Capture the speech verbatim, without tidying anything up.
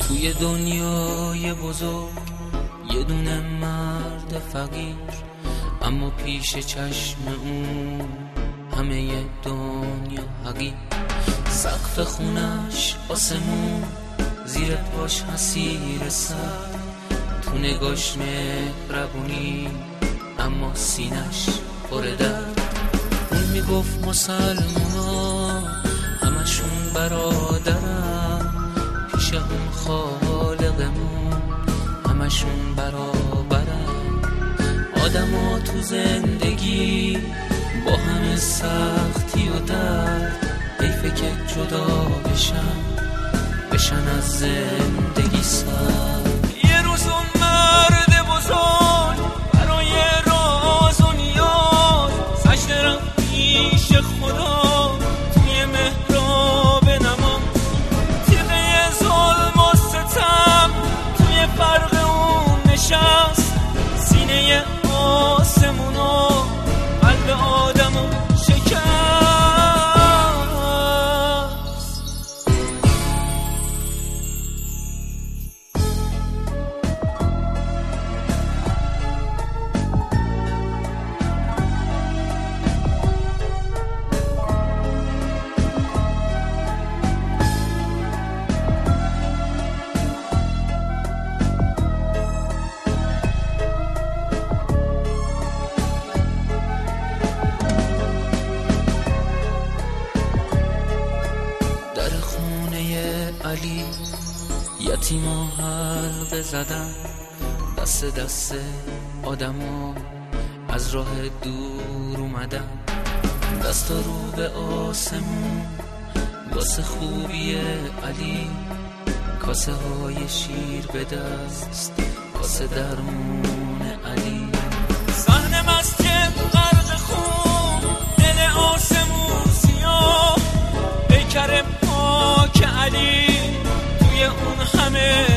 توی دنیای بزرگ یه دونه مرد فقیر، اما پیش چشم اون همه دنیا حقیر. سقف خونش آسمون، زیر پاش حسیر سر، تو نگاش مهربونی اما سینش پر درد. اون میگفت مسلمونا همشون برادرن، پیش اون خالقمون همشون برابرن. آدما تو زندگی با همه سختی و درد، حیفه که جدا بشن بشن از زندگی سر. یه روز اون مرد بزرگ برای راز و نیاز سجده رفت پیش خدا، توی محراب نماز تیغه ظلم و ستم توی فرق اون نشست. سینه آسمونو قلب آدمو شکست. علی یتیما حلقه زدن، دست دست آدما از راه دور اومدن. دستا رو به آسمون واسه خوبی علی، کاسه های شیر به دست واسه درمون علی. صحنه مسجد غرق خون، دل آسمون سیاه، پیکر پاک علی توی اون همه